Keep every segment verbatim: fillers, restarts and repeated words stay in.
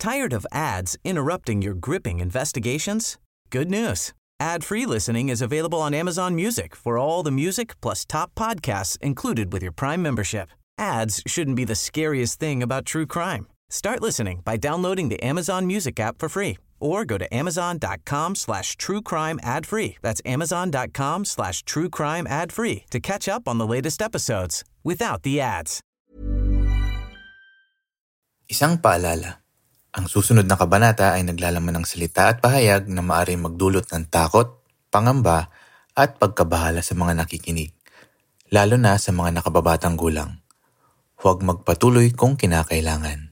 Tired of ads interrupting your gripping investigations? Good news. Ad-free listening is available on Amazon Music for all the music plus top podcasts included with your Prime membership. Ads shouldn't be the scariest thing about true crime. Start listening by downloading the Amazon Music app for free or go to amazon.com slash true crime ad free. That's amazon.com slash true crime ad free to catch up on the latest episodes without the ads. Isang paalala. Ang susunod na kabanata ay naglalaman ng salita at pahayag na maaaring magdulot ng takot, pangamba, at pagkabahala sa mga nakikinig, lalo na sa mga nakababatang gulang. Huwag magpatuloy kung kinakailangan.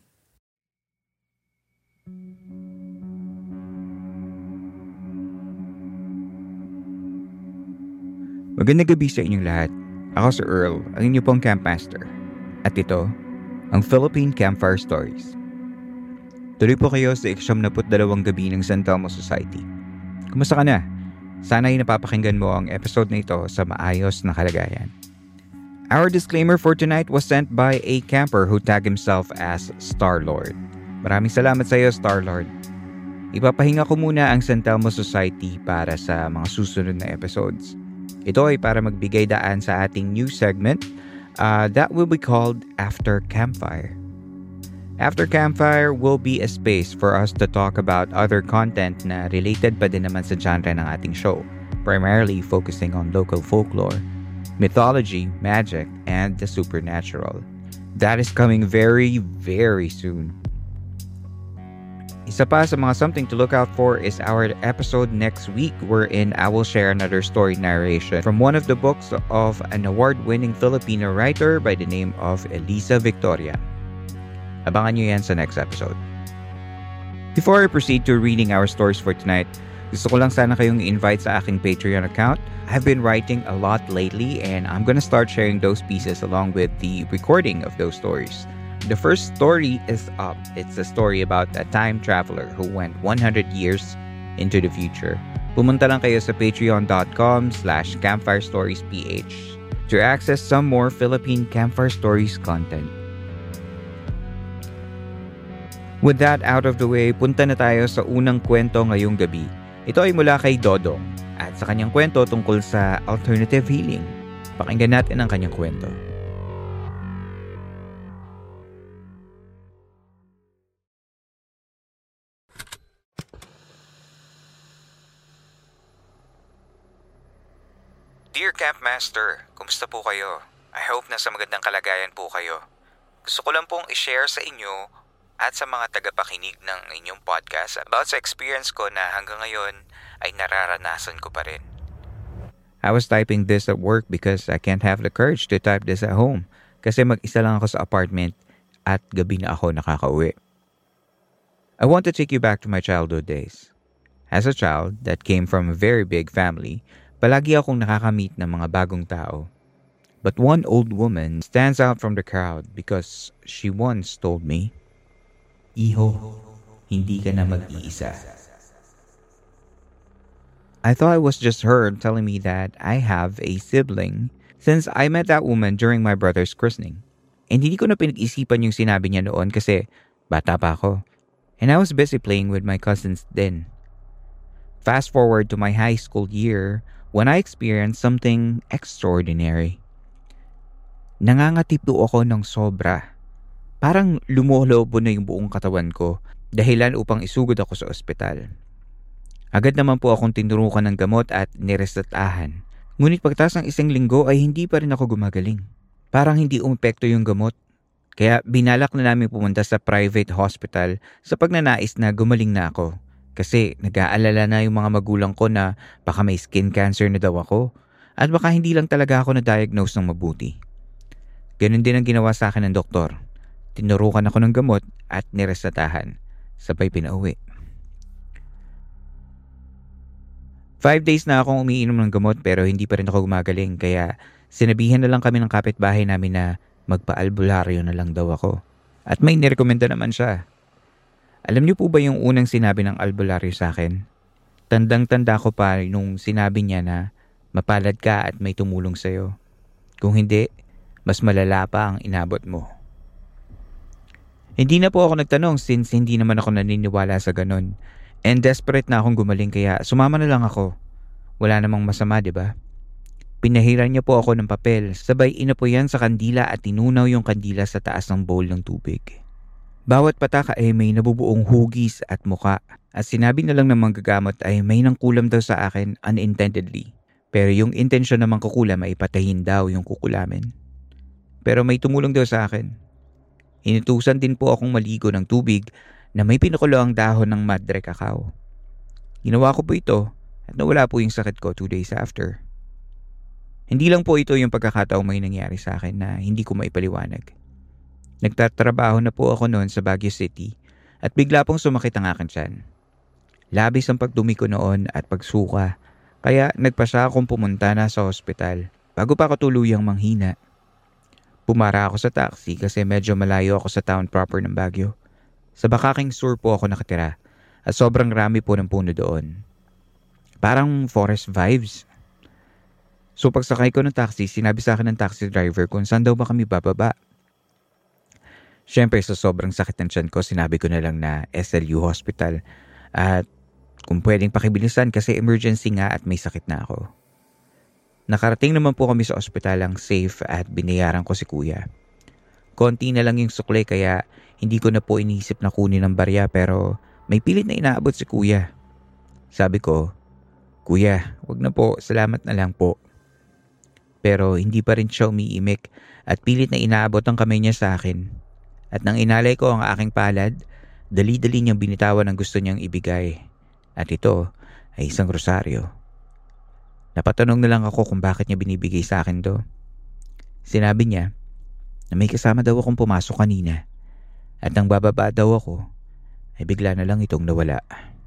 Magandang gabi sa inyong lahat. Ako si Earl, ang inyo pong Camp Master. At ito, ang Philippine Campfire Stories. Tuloy po kayo sa iksyam na put dalawang gabi ng San Telmo Society. Kumusta ka na? Sana ay napapakinggan mo ang episode na ito sa maayos na kalagayan. Our disclaimer for tonight was sent by a camper who tagged himself as Starlord. Maraming salamat sa iyo, Starlord. Ipapahinga ko muna ang San Telmo Society para sa mga susunod na episodes. Ito ay para magbigay daan sa ating new segment uh, that will be called After Campfire. After Campfire will be a space for us to talk about other content na related pa din naman sa genre ng ating show, primarily focusing on local folklore, mythology, magic, and the supernatural. That is coming very, very soon. Isa pa sa mga something to look out for is our episode next week wherein I will share another story narration from one of the books of an award-winning Filipino writer by the name of Elisa Victoria. Abangan nyo yan sa next episode. Before I proceed to reading our stories for tonight, gusto ko lang sana kayong invite sa aking Patreon account. I've been writing a lot lately and I'm gonna start sharing those pieces along with the recording of those stories. The first story is up. It's a story about a time traveler who went one hundred years into the future. Pumunta lang kayo sa patreon.com slash campfirestoriesph to access some more Philippine Campfire Stories content. With that out of the way, punta na tayo sa unang kwento ngayong gabi. Ito ay mula kay Dodong at sa kanyang kwento tungkol sa alternative healing. Pakinggan natin ang kanyang kwento. Dear Campmaster, kumusta po kayo? I hope nasa magandang kalagayan po kayo. Gusto ko lang pong i-share sa inyo at sa mga tagapakinig ng inyong podcast about sa experience ko na hanggang ngayon ay nararanasan ko pa rin. I was typing this at work because I can't have the courage to type this at home kasi mag-isa lang ako sa apartment at gabi na ako nakakauwi. I want to take you back to my childhood days. As a child that came from a very big family, palagi akong nakakamit ng mga bagong tao. But one old woman stands out from the crowd because she once told me, "Iho, hindi ka na mag-iisa." I thought it was just her telling me that I have a sibling since I met that woman during my brother's christening. And hindi ko na pinag-isipan yung sinabi niya noon kasi bata pa ako. And I was busy playing with my cousins then. Fast forward to my high school year when I experienced something extraordinary. Nangangati po ako ng sobra. Parang lumolobo na yung buong katawan ko, dahilan upang isugod ako sa ospital. Agad naman po akong tinurukan ng gamot at niresetahan. Ngunit pagtas ng isang linggo ay hindi pa rin ako gumagaling. Parang hindi umepekto yung gamot. Kaya binalak na namin pumunta sa private hospital sa pagnanais na gumaling na ako. Kasi nag-aalala na yung mga magulang ko na baka may skin cancer na daw ako at baka hindi lang talaga ako na-diagnose ng mabuti. Ganun din ang ginawa sa akin ng doktor. Tinurukan ako ng gamot at niresetahan. Sabay pinauwi. Five days na akong umiinom ng gamot pero hindi pa rin ako gumagaling kaya sinabihan na lang kami ng kapitbahay namin na magpa-albularyo na lang daw ako. At may nirekomenda naman siya. Alam niyo po ba yung unang sinabi ng albularyo sa akin? Tandang-tanda ko pa nung sinabi niya na mapalad ka at may tumulong sa'yo. Kung hindi, mas malala pa ang inabot mo. Hindi na po ako nagtanong since hindi naman ako naniniwala sa ganun. And desperate na akong gumaling kaya sumama na lang ako. Wala namang masama, di ba? Pinahiran niya po ako ng papel, sabay inapoyan sa kandila at tinunaw yung kandila sa taas ng bowl ng tubig. Bawat pataka ay may nabubuong hugis at muka at sinabi na lang ng manggagamot ay may nangkulam daw sa akin unintendedly. Pero yung intensyon namang kukulam ay patayin daw yung kukulamin. Pero may tumulong daw sa akin. Inutusan din po akong maligo ng tubig na may pinukulo ang dahon ng madre cacao. Ginawa ko po ito at nawala po yung sakit ko two days after. Hindi lang po ito yung pagkakataong may nangyari sa akin na hindi ko maipaliwanag. Nagtatrabaho na po ako noon sa Baguio City at bigla pong sumakit ang aking tiyan. Labis ang pagdumi ko noon at pagsuka kaya nagpasya akong pumunta na sa ospital bago pa ako tuluyang manghina. Pumara ako sa taxi kasi medyo malayo ako sa town proper ng Baguio. Sa Bakaking Sur po ako nakatira at sobrang rami po ng puno doon. Parang forest vibes. So pagsakay ko ng taxi, sinabi sa akin ng taxi driver kung saan daw ba kami bababa. Siyempre sa sobrang sakit ng tiyan ko, sinabi ko na lang na S L U Hospital at kung pwedeng pakibilisan kasi emergency nga at may sakit na ako. Nakarating naman po kami sa ospital ang safe at binayaran ko si kuya. Konti na lang yung sukle kaya hindi ko na po iniisip na kunin ang barya pero may pilit na inaabot si kuya. Sabi ko, "Kuya, wag na po, salamat na lang po." Pero hindi pa rin siya umiimik at pilit na inaabot ang kamay niya sa akin. At nang inalay ko ang aking palad, dali-dali niyang binitawan ang gusto niyang ibigay. At ito ay isang rosaryo. Napatanong na lang ako kung bakit niya binibigay sa akin to. Sinabi niya na may kasama daw akong pumasok kanina at nang bababa daw ako ay bigla na lang itong nawala.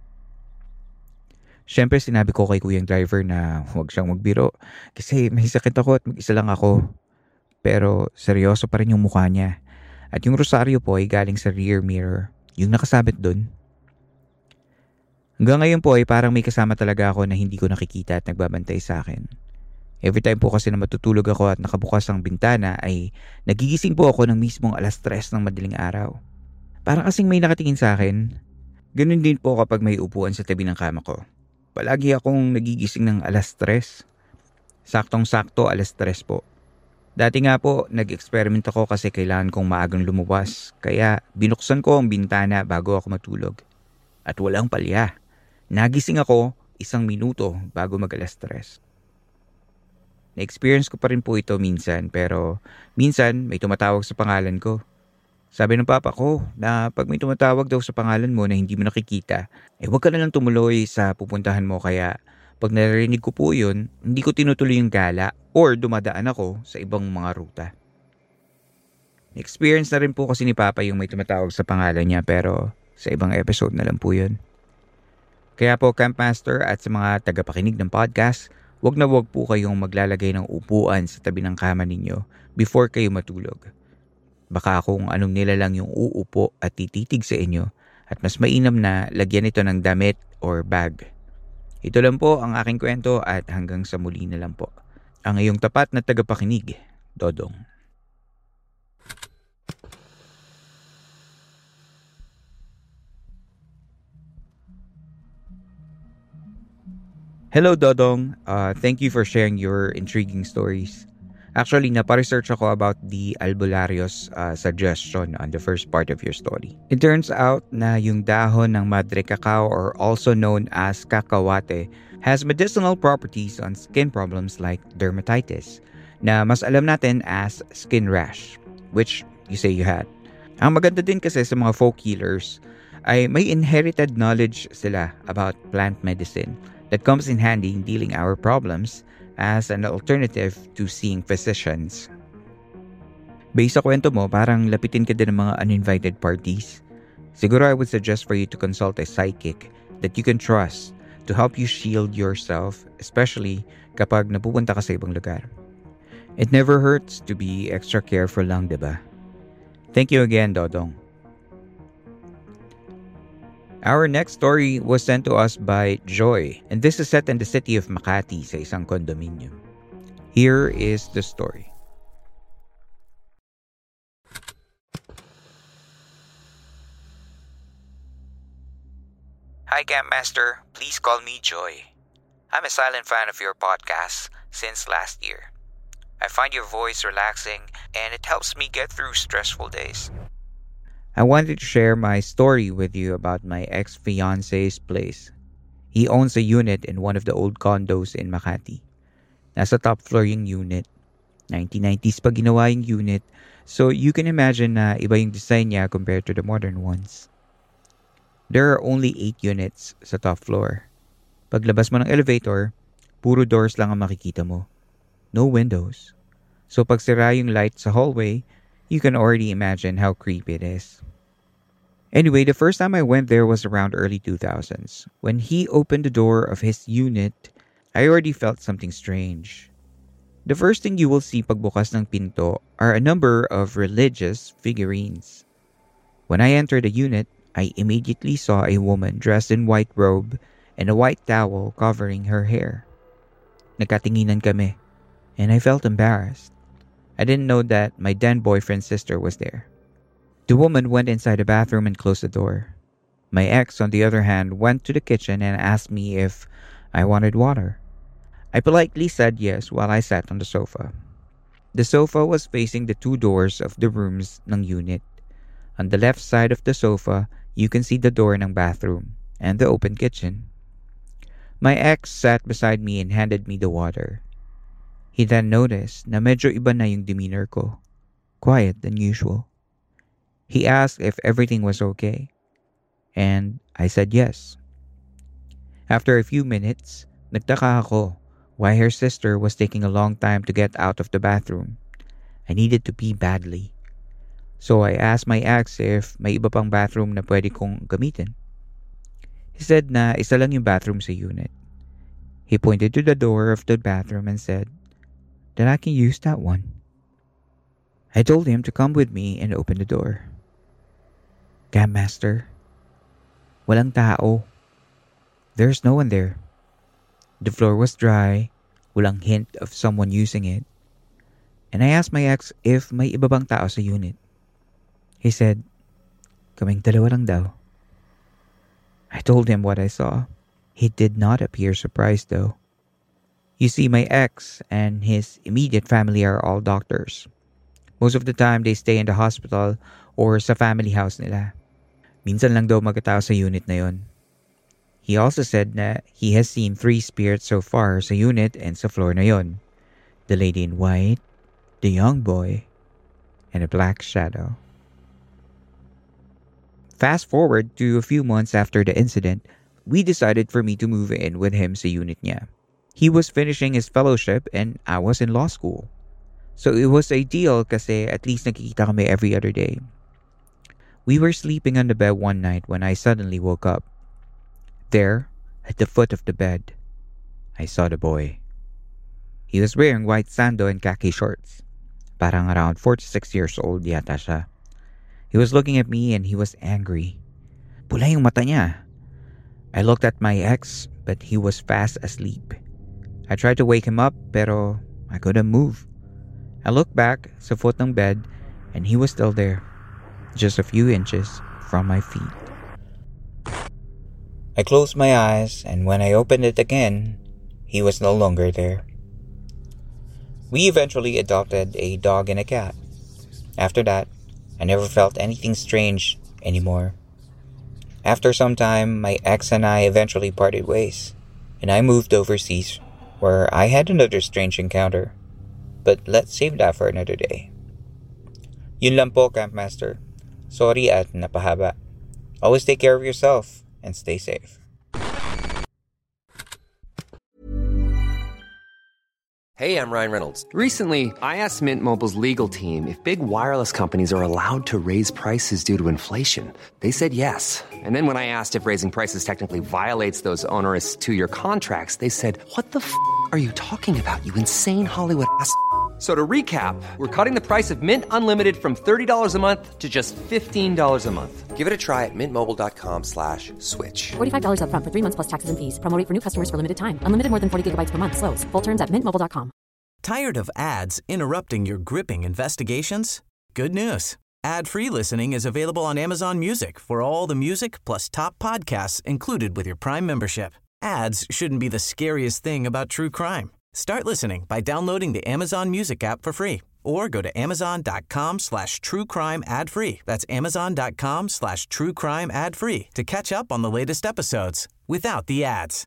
Siyempre sinabi ko kay kuyang driver na huwag siyang magbiro kasi may sakit ako at mag-isa lang ako. Pero seryoso pa rin yung mukha niya at yung rosaryo po ay galing sa rear mirror, yung nakasabit dun. Hanggang ngayon po ay parang may kasama talaga ako na hindi ko nakikita at nagbabantay sa akin. Every time po kasi na matutulog ako at nakabukas ang bintana ay nagigising po ako ng mismong alas tres ng madaling araw. Parang kasing may nakatingin sa akin. Ganun din po kapag may upuan sa tabi ng kama ko. Palagi akong nagigising ng alas tres. Saktong-sakto alas tres po. Dati nga po, nag-experiment ako kasi kailangan kong maagang lumabas. Kaya binuksan ko ang bintana bago ako matulog. At walang palya. Nagising ako isang minuto bago mag alas tres. Na-experience ko pa rin po ito minsan pero minsan may tumatawag sa pangalan ko. Sabi ng papa ko na pag may tumatawag daw sa pangalan mo na hindi mo nakikita, eh huwag ka na lang tumuloy sa pupuntahan mo kaya pag narinig ko po yun, hindi ko tinutuloy yung gala or dumadaan ako sa ibang mga ruta. Na-experience na rin po kasi ni papa yung may tumatawag sa pangalan niya pero sa ibang episode na lang po yun. Kaya po Campmaster at sa mga tagapakinig ng podcast, wag na wag po kayong maglalagay ng upuan sa tabi ng kama ninyo before kayo matulog. Baka kung anong nila lang yung uupo at tititig sa inyo at mas mainam na lagyan ito ng damit or bag. Ito lang po ang aking kwento at hanggang sa muli na lang po. Ang iyong tapat na tagapakinig, Dodong. Hello, Dodong. Uh, thank you for sharing your intriguing stories. Actually, napa-research ako about the albularyo's uh, suggestion on the first part of your story. It turns out na yung dahon ng madre cacao or also known as cacahuate has medicinal properties on skin problems like dermatitis na mas alam natin as skin rash, which you say you had. Ang maganda din kasi sa mga folk healers ay may inherited knowledge sila about plant medicine that comes in handy in dealing our problems as an alternative to seeing physicians. Based sa kwento mo, parang lapitin ka din ng mga uninvited parties. Siguro I would suggest for you to consult a psychic that you can trust to help you shield yourself, especially kapag napupunta ka sa ibang lugar. It never hurts to be extra careful lang, diba? Thank you again, Dodong. Our next story was sent to us by Joy, and this is set in the city of Makati sa isang condominium. Here is the story. Hi, Camp Master. Please call me Joy. I'm a silent fan of your podcast since last year. I find your voice relaxing and it helps me get through stressful days. I wanted to share my story with you about my ex-fiance's place. He owns a unit in one of the old condos in Makati. Nasa top floor yung unit. nineteen nineties pa ginawa yung unit, so you can imagine na iba yung design niya compared to the modern ones. There are only eight units sa top floor. Paglabas mo ng elevator, puro doors lang ang makikita mo. No windows. So pag sira yung light sa hallway, you can already imagine how creepy it is. Anyway, the first time I went there was around early two thousands. When he opened the door of his unit, I already felt something strange. The first thing you will see pagbukas ng pinto are a number of religious figurines. When I entered the unit, I immediately saw a woman dressed in white robe and a white towel covering her hair. Nagkatinginan kami, and I felt embarrassed. I didn't know that my then boyfriend's sister was there. The woman went inside the bathroom and closed the door. My ex, on the other hand, went to the kitchen and asked me if I wanted water. I politely said yes while I sat on the sofa. The sofa was facing the two doors of the rooms ng unit. On the left side of the sofa, you can see the door ng bathroom and the open kitchen. My ex sat beside me and handed me the water. He then noticed na medyo iba na yung demeanor ko. Quiet than usual. He asked if everything was okay. And I said yes. After a few minutes, nagtaka ako why her sister was taking a long time to get out of the bathroom. I needed to pee badly. So I asked my ex if may iba pang bathroom na pwede kong gamitin. He said na isa lang yung bathroom sa unit. He pointed to the door of the bathroom and said that I can use that one. I told him to come with me and open the door. Camp Master, walang tao. There's no one there. The floor was dry, walang hint of someone using it. And I asked my ex if may iba bang tao sa unit. He said, kaming dalawa lang daw. I told him what I saw. He did not appear surprised though. You see, my ex and his immediate family are all doctors. Most of the time, they stay in the hospital or sa family house nila. Minsan lang daw magkatao sa unit na yon. He also said na he has seen three spirits so far sa unit and sa floor na yon. The lady in white, the young boy, and a black shadow. Fast forward to a few months after the incident, we decided for me to move in with him sa unit niya. He was finishing his fellowship and I was in law school. So it was ideal kasi at least nakikita kami every other day. We were sleeping on the bed one night when I suddenly woke up. There, at the foot of the bed, I saw the boy. He was wearing white sando and khaki shorts. Parang around forty-six years old yata siya. He was looking at me and he was angry. Pula yung mata niya. I looked at my ex, but he was fast asleep. I tried to wake him up, pero I couldn't move. I looked back sa foot ng bed and he was still there, just a few inches from my feet. I closed my eyes and when I opened it again, he was no longer there. We eventually adopted a dog and a cat. After that, I never felt anything strange anymore. After some time, my ex and I eventually parted ways, and I moved overseas where I had another strange encounter. But let's save that for another day. Yun lang po, Camp Master. Sorry at napahaba. Always take care of yourself and stay safe. Hey, I'm Ryan Reynolds. Recently, I asked Mint Mobile's legal team if big wireless companies are allowed to raise prices due to inflation. They said yes. And then when I asked if raising prices technically violates those onerous two-year contracts, they said, what the f*** are you talking about, you insane Hollywood ass f- So to recap, we're cutting the price of Mint Unlimited from thirty dollars a month to just fifteen dollars a month. Give it a try at mintmobile.com slash switch. forty-five dollars up front for three months plus taxes and fees. Promo rate for new customers for limited time. Unlimited more than forty gigabytes per month. Slows full terms at mint mobile dot com. Tired of ads interrupting your gripping investigations? Good news. Ad-free listening is available on Amazon Music for all the music plus top podcasts included with your Prime membership. Ads shouldn't be the scariest thing about true crime. Start listening by downloading the Amazon Music app for free or go to amazon.com slash true crime ad free. That's amazon.com slash true crime ad free to catch up on the latest episodes without the ads.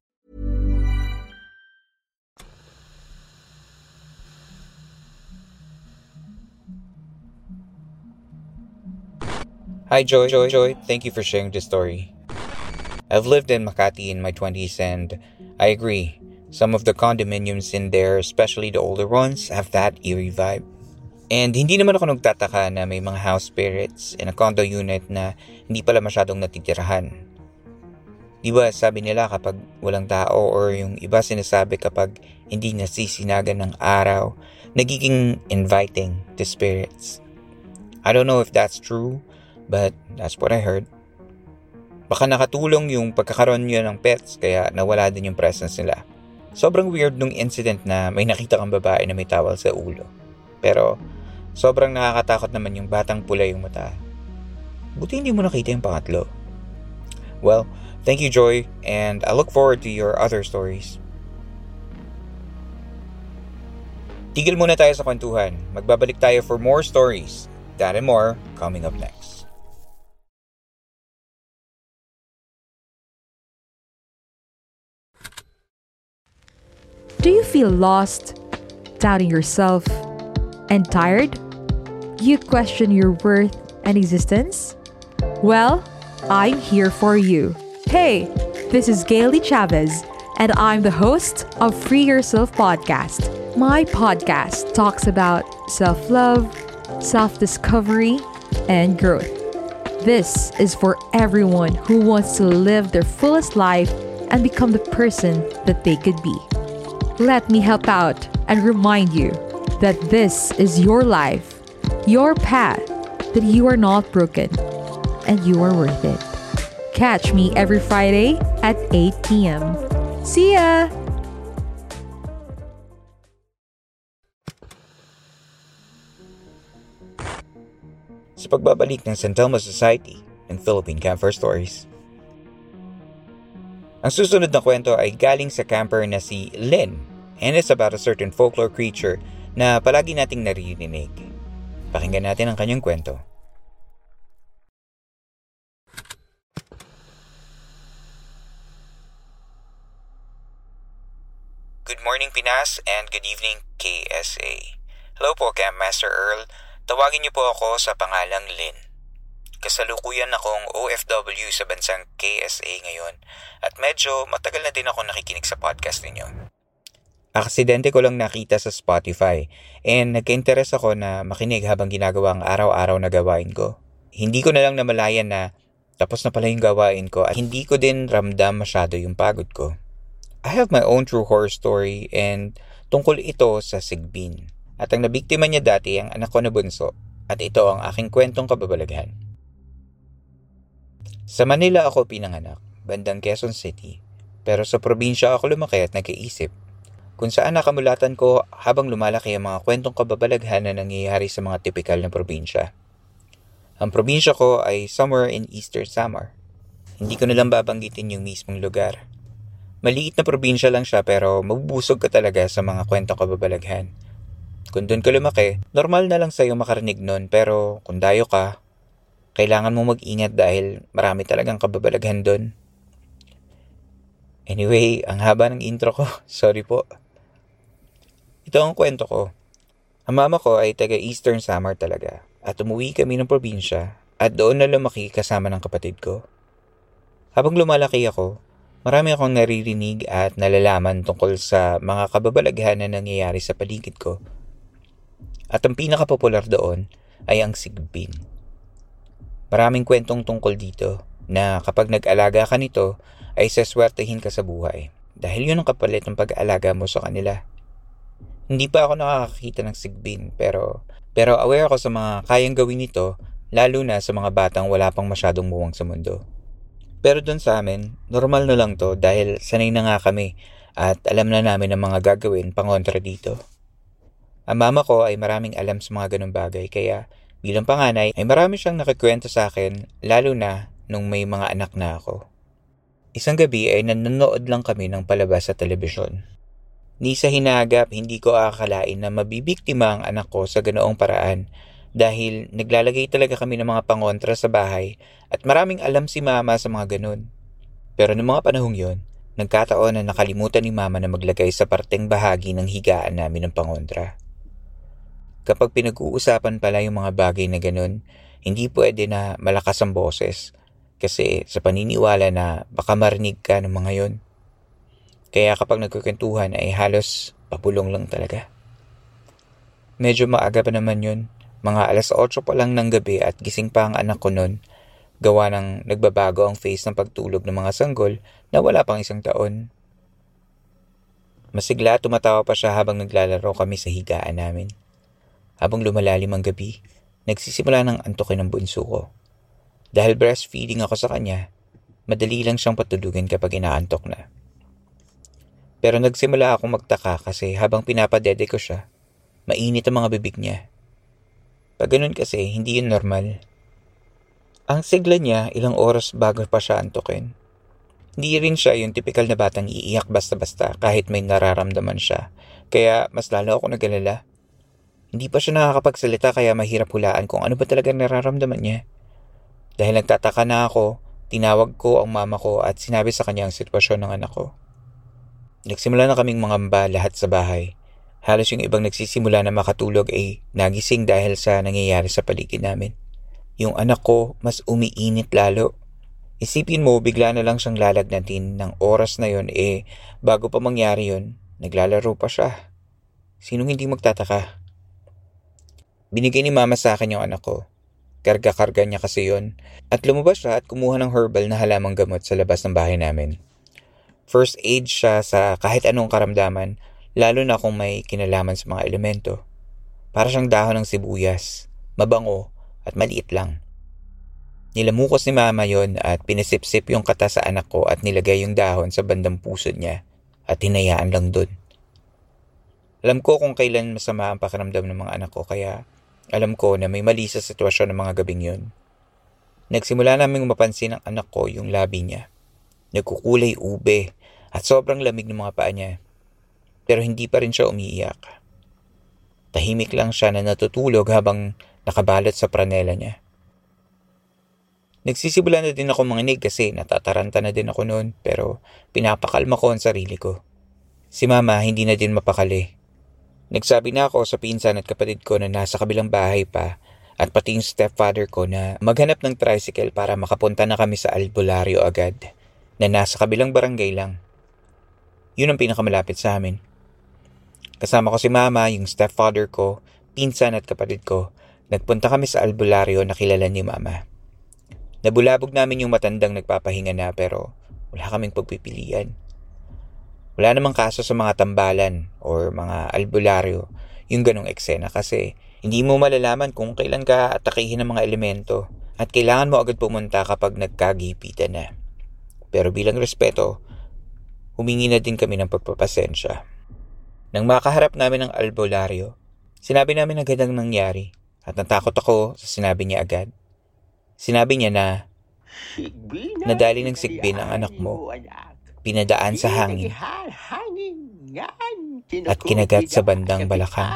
Hi, Joy. Joy, Joy. Thank you for sharing this story. I've lived in Makati in my twenties and I agree. Some of the condominiums in there, especially the older ones, have that eerie vibe. And hindi naman ako nagtataka na may mga house spirits in a condo unit na hindi pala masyadong natitirahan. Diba sabi nila kapag walang tao or yung iba sinasabi kapag hindi nasisinagan ng araw, nagiging inviting to spirits. I don't know if that's true, but that's what I heard. Baka nakatulong yung pagkakaroon nyo ng pets kaya nawala din yung presence nila. Sobrang weird nung incident na may nakita kang babae na may towel sa ulo. Pero sobrang nakakatakot naman yung batang pula yung mata. Buti hindi mo nakita yung pangatlo. Well, thank you, Joy, and I look forward to your other stories. Tigil muna tayo sa kwentuhan. Magbabalik tayo for more stories. That and more coming up next. Do you feel lost, doubting yourself, and tired? You question your worth and existence? Well, I'm here for you. Hey, this is Gailey Chavez, and I'm the host of Free Yourself Podcast. My podcast talks about self-love, self-discovery, and growth. This is for everyone who wants to live their fullest life and become the person that they could be. Let me help out and remind you that this is your life, your path, that you are not broken, and you are worth it. Catch me every Friday at eight p.m. See ya! Sa pagbabalik ng San Telmo Society and Philippine Camper Stories. Ang susunod na kwento ay galing sa camper na si Lynn and it's about a certain folklore creature na palagi nating naririnig. Pakinggan natin ang kanyang kwento. Good morning, Pinas, and good evening, K S A. Hello po, Camp Master Earl. Tawagin niyo po ako sa pangalang Lynn. Kasalukuyan akong O F W sa bansang K S A ngayon at medyo matagal na din ako nakikinig sa podcast ninyo. Aksidente ko lang nakita sa Spotify and nagka-interest ako na makinig habang ginagawa ang araw-araw na gawain ko. Hindi ko na lang namalayan na tapos na pala yung gawain ko at hindi ko din ramdam masyado yung pagod ko. I have my own true horror story and tungkol ito sa sigbin. At ang nabiktima niya dati ang anak ko na bunso at ito ang aking kwentong kababalaghan. Sa Manila ako pinanganak, bandang Quezon City. Pero sa probinsya ako lumaki at nag-iisip kung saan nakamulatan ko habang lumalaki ang mga kwentong kababalaghan na nangyayari sa mga tipikal na probinsya. Ang probinsya ko ay somewhere in Eastern Samar. Hindi ko nalang babanggitin yung mismong lugar. Maliit na probinsya lang siya pero mabubusog ka talaga sa mga kwentong kababalaghan. Kung doon ka lumaki, normal na lang sa'yo makarinig nun pero kung dayo ka, kailangan mo mag-ingat dahil marami talagang kababalaghan doon. Anyway, ang haba ng intro ko. Sorry po. Ito ang kwento ko. Ang mama ko ay taga Eastern Samar talaga at umuwi kami ng probinsya at doon na lumaki kasama ng kapatid ko. Habang lumalaki ako, marami akong naririnig at nalalaman tungkol sa mga kababalaghan na nangyayari sa paligid ko. At ang pinakapopular doon ay ang sigbin. Maraming kwentong tungkol dito na kapag nag-alaga ka nito ay saswertehin ka sa buhay dahil yun ang kapalit ng pag-aalaga mo sa kanila. Hindi pa ako nakakakita ng sigbin pero pero aware ako sa mga kayang gawin nito lalo na sa mga batang wala pang masyadong muwang sa mundo. Pero dun sa amin, normal na lang to dahil sanay na nga kami at alam na namin ang mga gagawin pangontra dito. Ang mama ko ay maraming alam sa mga ganung bagay kaya Bilang panganay ay marami siyang nakikwento sa akin, lalo na nung may mga anak na ako. Isang gabi ay nanonood lang kami ng palabas sa telebisyon. Ni sa hinagap, hindi ko akalain na mabibiktima ang anak ko sa ganoong paraan dahil naglalagay talaga kami ng mga pangontra sa bahay at maraming alam si mama sa mga ganun. Pero noong mga panahong yon, nagkataon na nakalimutan ni mama na maglagay sa parteng bahagi ng higaan namin ng pangontra. Kapag pinag-uusapan pala yung mga bagay na ganun, hindi pwede na malakas ang boses kasi sa paniniwala na baka marinig ka ng mga yon. Kaya kapag nagkukwentuhan ay halos papulong lang talaga. Medyo maaga pa naman yun, mga alas otso pa lang ng gabi at gising pa ang anak ko nun, gawa ng nagbabago ang face ng pagtulog ng mga sanggol na wala pang isang taon. Masigla tumatawa pa siya habang naglalaro kami sa higaan namin. Habang lumalalim ang gabi, nagsisimula ng antukin ng bunso ko. Dahil breastfeeding ako sa kanya, madali lang siyang patulugin kapag inaantok na. Pero nagsimula akong magtaka kasi habang pinapadede ko siya, mainit ang mga bibig niya. Pag ganun kasi, hindi yun normal. Ang sigla niya ilang oras bago pa siya antukin. Hindi rin siya yung tipikal na batang iiyak basta-basta kahit may nararamdaman siya. Kaya mas lalo ako nag-alala. Hindi pa siya nakakapagsalita kaya mahirap hulaan kung ano ba talaga nararamdaman niya. Dahil nagtataka na ako, tinawag ko ang mama ko at sinabi sa kanya ang sitwasyon ng anak ko. Nagsimula na kaming mangamba lahat sa bahay. Halos yung ibang nagsisimula na makatulog ay nagising dahil sa nangyayari sa paligid namin. Yung anak ko mas umiinit lalo. Isipin mo, bigla na lang siyang lalagnatin ng oras na yon eh bago pa mangyari yon, naglalaro pa siya. Sinong hindi magtataka? Binigay ni mama sa akin yung anak ko. Karga-karga niya kasi yon at lumabas siya at kumuha ng herbal na halamang gamot sa labas ng bahay namin. First aid siya sa kahit anong karamdaman, lalo na kung may kinalaman sa mga elemento. Para siyang dahon ng sibuyas, mabango at maliit lang. Nilamukos ni mama yon at pinisip-sip yung kata sa anak ko at nilagay yung dahon sa bandang pusod niya at hinayaan lang dun. Alam ko kung kailan masama ang pakiramdam ng mga anak ko kaya alam ko na may mali sa sitwasyon ng mga gabing yun. Nagsimula naming mapansin ng anak ko yung labi niya. Nagkukulay ube at sobrang lamig ng mga paa niya. Pero hindi pa rin siya umiiyak. Tahimik lang siya na natutulog habang nakabalot sa pranela niya. Nagsisibula na din ako manginig kasi natataranta na din ako noon pero pinapakalma ko ang sarili ko. Si mama hindi na din mapakali. Nagsabi na ako sa pinsan at kapatid ko na nasa kabilang bahay pa at pati yung stepfather ko na maghanap ng tricycle para makapunta na kami sa albularyo agad na nasa kabilang barangay lang. Yun ang pinakamalapit sa amin. Kasama ko si mama, yung stepfather ko, pinsan at kapatid ko. Nagpunta kami sa albularyo na kilala ni mama. Nabulabog namin yung matandang nagpapahinga na pero wala kaming pagpipilian. Wala namang kaso sa mga tambalan or mga albularyo yung ganong eksena kasi hindi mo malalaman kung kailan ka atakihin ng mga elemento at kailangan mo agad pumunta kapag nagkagipitan na. Pero bilang respeto, humingi na din kami ng pagpapasensya. Nang makaharap namin ang albularyo, sinabi namin agad ang nangyari at natakot ako sa sinabi niya agad. Sinabi niya na nadali ng sigbin ang anak mo, pinadaan sa hangin at kinagat sa bandang balakang.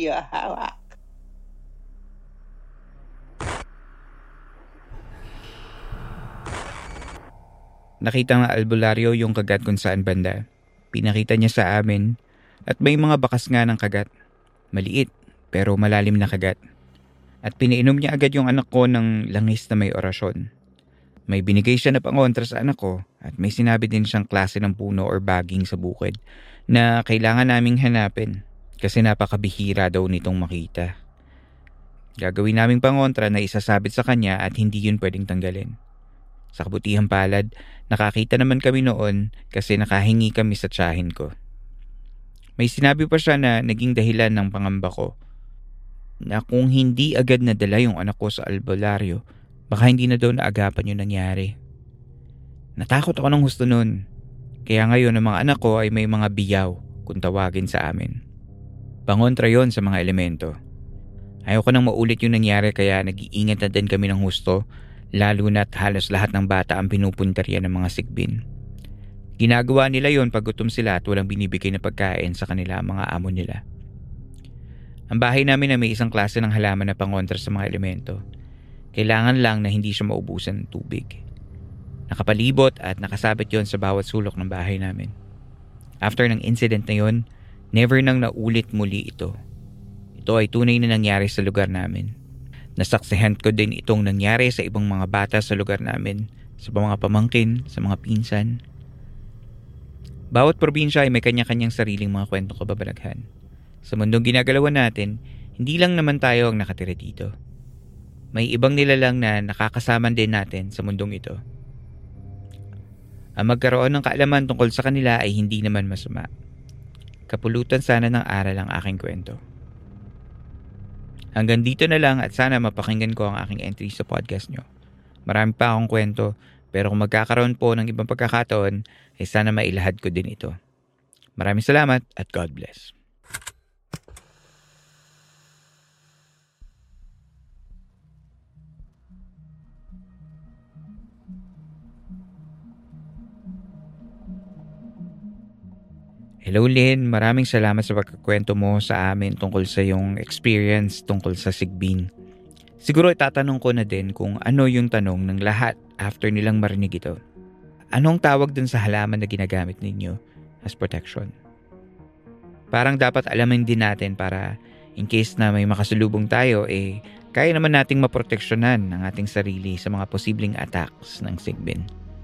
Nakita ng albularyo yung kagat kung saan banda. Pinakita niya sa amin at may mga bakas nga ng kagat. Maliit pero malalim na kagat. At pinainom niya agad yung anak ko ng langis na may orasyon. May binigay siya na pangontra sa anak ko at may sinabi din siyang klase ng puno or baging sa bukid na kailangan naming hanapin kasi napakabihira daw nitong makita. Gagawin naming pangontra na isasabit sa kanya at hindi yun pwedeng tanggalin. Sa kabutihang palad, nakakita naman kami noon kasi nakahingi kami sa tiyahin ko. May sinabi pa siya na naging dahilan ng pangamba ko na kung hindi agad nadala yung anak ko sa albularyo, baka hindi na daw naagapan yung nangyari. Natakot ako ng husto nun. Kaya ngayon ang mga anak ko ay may mga biyaw kung tawagin sa amin. Pangontra yon sa mga elemento. Ayoko nang maulit yung nangyari kaya nag-iingat na din kami ng husto, lalo na't halos lahat ng bata ang pinupuntarya ng mga sigbin. Ginagawa nila yon pag gutom sila at walang binibigay na pagkain sa kanila mga amo nila. Ang bahay namin na may isang klase ng halaman na pangontra sa mga elemento. Kailangan lang na hindi siya maubusan ng tubig. Nakapalibot at nakasabit yon sa bawat sulok ng bahay namin. After ng incident na yon, never nang naulit muli ito. Ito ay tunay na nangyari sa lugar namin. Nasaksihan ko din itong nangyari sa ibang mga bata sa lugar namin, sa mga pamangkin, sa mga pinsan. Bawat probinsya ay may kanya-kanyang sariling mga kwentong kababalaghan. Sa mundong ginagalawan natin, hindi lang naman tayo ang nakatira dito. May ibang nilalang na nakakasama din natin sa mundong ito. Ang magkaroon ng kaalaman tungkol sa kanila ay hindi naman masama. Kapulutan sana ng aral ang aking kwento. Hanggang dito na lang at sana mapakinggan ko ang aking entry sa podcast nyo. Marami pa akong kwento, pero kung magkakaroon po ng ibang pagkakataon, ay sana mailahad ko din ito. Maraming salamat at God bless. Hello Lynn, maraming salamat sa pagkakwento mo sa amin tungkol sa iyong experience tungkol sa sigbin. Siguro itatanong ko na din kung ano yung tanong ng lahat after nilang marinig ito. Anong tawag dun sa halaman na ginagamit ninyo as protection? Parang dapat alamin din natin para in case na may makasalubong tayo, eh kaya naman nating maproteksyonan ang ating sarili sa mga posibleng attacks ng sigbin.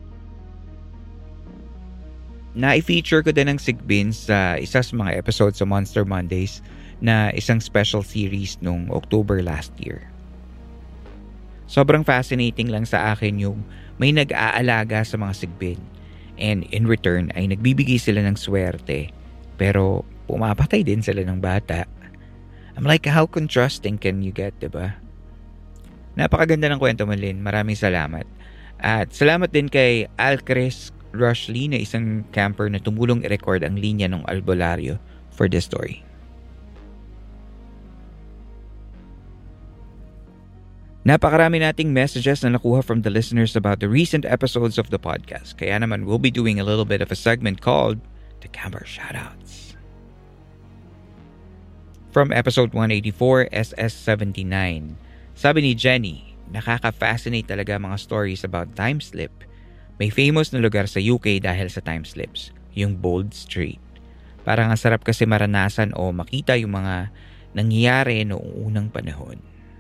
Na-feature ko din ang sigbin sa isa sa mga episodes sa Monster Mondays na isang special series noong October last year. Sobrang fascinating lang sa akin yung may nag-aalaga sa mga sigbin and in return ay nagbibigay sila ng swerte pero pumapatay din sila ng bata. I'm like, how contrasting can you get, diba? Napakaganda ng kwento mo, Lynn. Maraming salamat. At salamat din kay Alcres Rushley na isang camper na tumulong i-record ang linya ng albularyo for this story. Napakarami nating messages na nakuha from the listeners about the recent episodes of the podcast. Kaya naman we'll be doing a little bit of a segment called The Camper Shoutouts. From episode one eighty-four, S S seventy-nine. Sabi ni Jenny, nakaka-fascinate talaga mga stories about time slip. May famous na lugar sa U K dahil sa time slips, yung Bold Street. Parang ang sarap kasi maranasan o makita yung mga nangyayari noong unang panahon.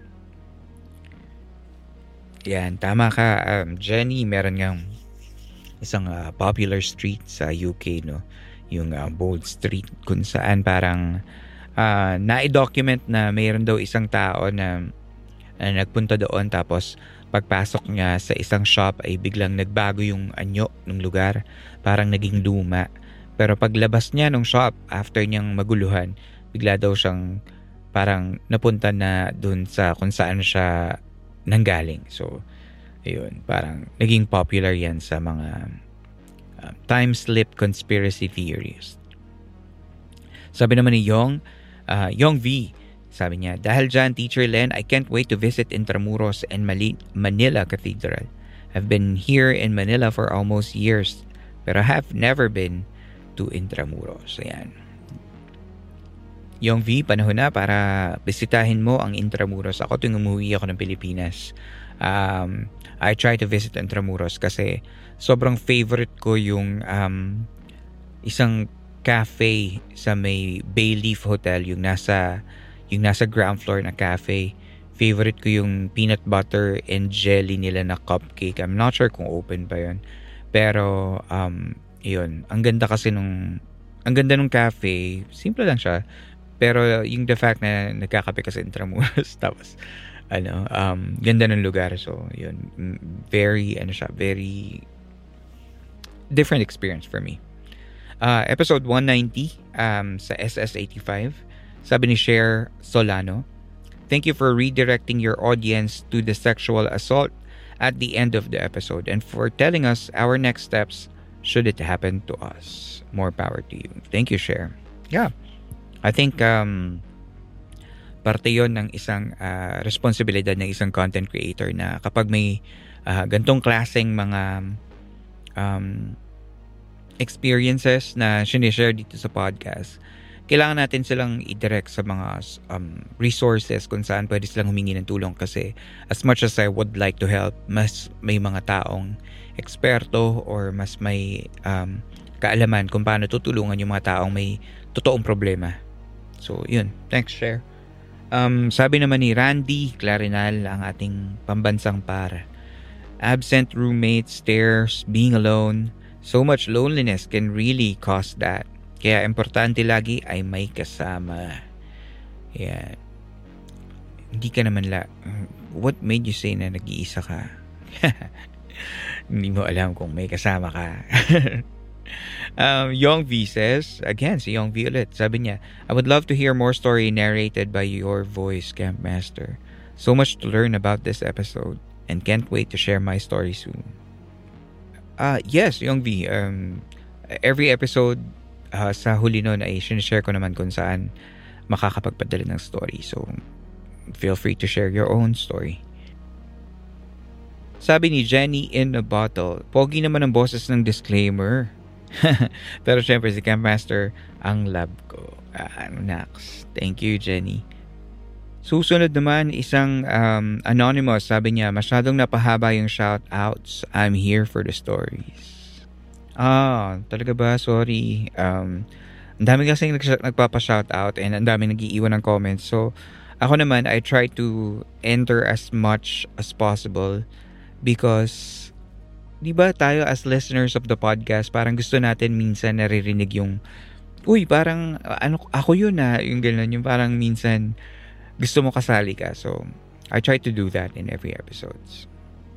Yan, tama ka, um, Jenny. Meron nga isang uh, popular street sa U K, no? Yung uh, Bold Street, kung saan parang uh, na-document na mayroon daw isang tao na, na nagpunta doon tapos pagpasok niya sa isang shop ay biglang nagbago yung anyo ng lugar. Parang naging luma. Pero paglabas niya ng shop, after niyang maguluhan, bigla daw siyang parang napunta na dun sa kung saan siya nanggaling. So, ayun. Parang naging popular yan sa mga uh, time slip conspiracy theories. Sabi naman ni Yong, uh, Yong V, sabi niya, dahil dyan, Teacher Len, I can't wait to visit Intramuros and Mali- Manila Cathedral. I've been here in Manila for almost years, pero I have never been to Intramuros. Ayan. Yung V, panahon na para bisitahin mo ang Intramuros. Ako tuwing umuwi ako ng Pilipinas, um, I try to visit Intramuros kasi sobrang favorite ko yung um, isang cafe sa may Bayleaf Hotel, yung nasa yung nasa ground floor na cafe. Favorite ko yung peanut butter and jelly nila na cupcake. I'm not sure kung open pa yun. Pero, um, yun. Ang ganda kasi nung, ang ganda nung cafe. Simple lang siya. Pero yung the fact na nagkakape kasi Intramuros. Tapos, ano, um, ganda ng lugar. So, yun. Very, ano siya, very different experience for me. Uh, episode one ninety um, sa S S eighty-five. Sabi ni Cher Solano, thank you for redirecting your audience to the sexual assault at the end of the episode and for telling us our next steps should it happen to us. More power to you. Thank you, Cher. Yeah, I think um, parte yon ng isang uh, responsibilidad ng isang content creator na kapag may uh, gantong klaseng mga um, experiences na sinishare dito sa podcast, kailangan natin silang i-direct sa mga um, resources kung saan pwede silang humingi ng tulong kasi as much as I would like to help, mas may mga taong eksperto or mas may um, kaalaman kung paano tutulungan yung mga taong may totoong problema. So, yun. Thanks, Share. Um, sabi naman ni Randy Clarinal, ang ating pambansang par. Absent roommates, stares, being alone. So much loneliness can really cause that. Kaya importante lagi ay may kasama. Yeah. Hindi ka naman la... What made you say na nag-iisa ka? Hindi mo alam kung may kasama ka. um, Young V says, again, si Young V ulit, sabi niya, I would love to hear more story narrated by your voice, Camp Master. So much to learn about this episode and can't wait to share my story soon. Uh, yes, Young V. Um, every episode, uh, sa huli nun ay sinishare ko naman kung saan makakapagpadala ng story. So, feel free to share your own story. Sabi ni Jenny in a bottle, pogi naman ang boses ng disclaimer. Pero syempre si Camp Master ang love ko. Ah, next. Thank you, Jenny. Susunod naman, isang um, anonymous, sabi niya, masyadong napahaba yung shoutouts. I'm here for the stories. Ah, talaga ba? Sorry. Um, ang dami kasing nagpapa-shoutout and ang dami nag-iiwan ng comments. So, ako naman, I try to enter as much as possible because, di ba tayo as listeners of the podcast, parang gusto natin minsan naririnig yung, uy, parang, ano, ako yun na, yung gano'n, yung parang minsan, gusto mo kasali ka. So, I try to do that in every episodes.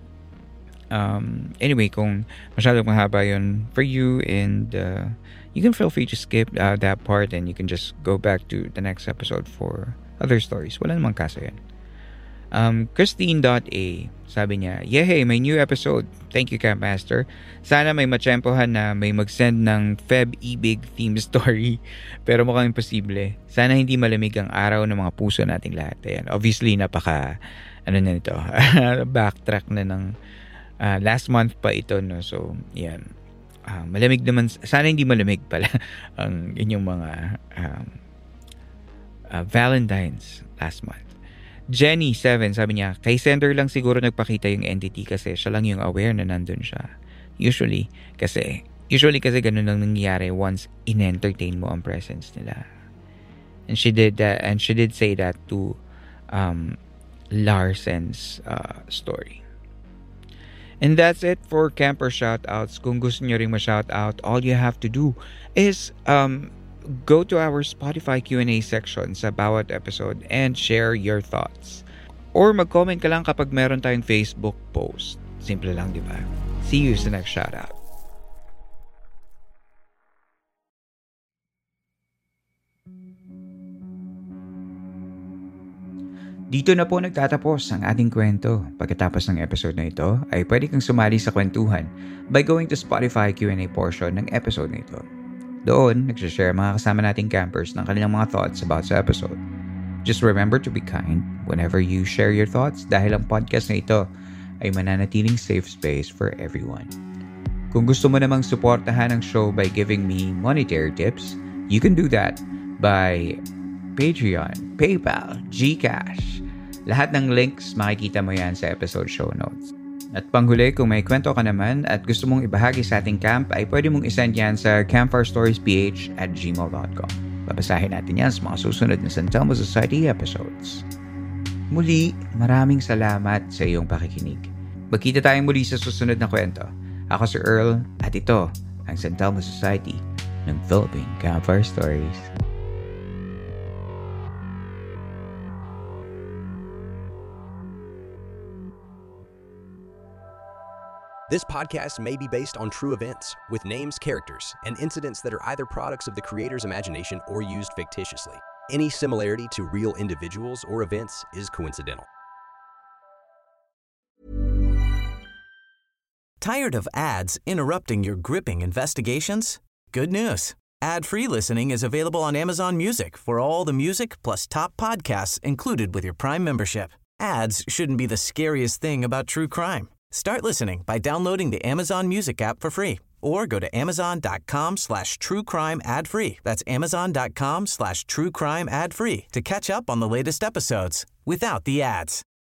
Um, anyway, kung masyadong mahaba yun for you and uh, you can feel free to skip uh, that part and you can just go back to the next episode for other stories. Wala namang kaso yan. Um, Christine.a, sabi niya, yehey, may new episode. Thank you, Camp Master. Sana may matsyempohan na may mag-send ng Feb-Ibig theme story. Pero mukhang imposible. Sana hindi malamig ang araw ng mga puso nating lahat. Ayan. Obviously, napaka, ano na nito, backtrack na ng uh, last month pa ito. No? So, yan. Uh, malamig naman, sana hindi malamig pala ang inyong mga um, uh, Valentine's last month. Jenny seven, sabi niya, kay sender lang siguro nagpakita yung entity kasi siya lang yung aware na nandun siya. Usually, kasi, usually kasi ganun lang nangyayari once in-entertain mo ang presence nila. And she did that, and she did say that to um, Larsen's uh, story. And that's it for camper shoutouts. Kung gusto nyo rin ma-shoutout, all you have to do is um, go to our Spotify Q and A section sa bawat episode and share your thoughts. Or mag-comment ka lang kapag meron tayong Facebook post. Simple lang, di ba? See you sa next shoutout. Dito na po nagtatapos ang ating kwento. Pagkatapos ng episode na ito, ay pwede kang sumali sa kwentuhan by going to Spotify Q and A portion ng episode na ito. Doon, nagsashare mga kasama nating campers ng kanilang mga thoughts about sa episode. Just remember to be kind whenever you share your thoughts dahil ang podcast na ito ay mananatiling safe space for everyone. Kung gusto mo namang suportahan ang show by giving me monetary tips, you can do that by Patreon, PayPal, GCash. Lahat ng links makikita mo yan sa episode show notes. At panghuli, kung may kwento ka naman at gusto mong ibahagi sa ating camp, ay pwede mong isend yan sa campfirestoriesph at gmail dot com. Babasahin natin yan sa mga susunod na San Telmo Society episodes. Muli, maraming salamat sa iyong pakikinig. Magkita tayong muli sa susunod na kwento. Ako si Earl at ito ang San Telmo Society ng Philippine Campfire Stories. This podcast may be based on true events, with names, characters, and incidents that are either products of the creator's imagination or used fictitiously. Any similarity to real individuals or events is coincidental. Tired of ads interrupting your gripping investigations? Good news. Ad-free listening is available on Amazon Music for all the music plus top podcasts included with your Prime membership. Ads shouldn't be the scariest thing about true crime. Start listening by downloading the Amazon Music app for free or go to amazon.com slash true crime ad free. That's amazon.com slash true crime ad free to catch up on the latest episodes without the ads.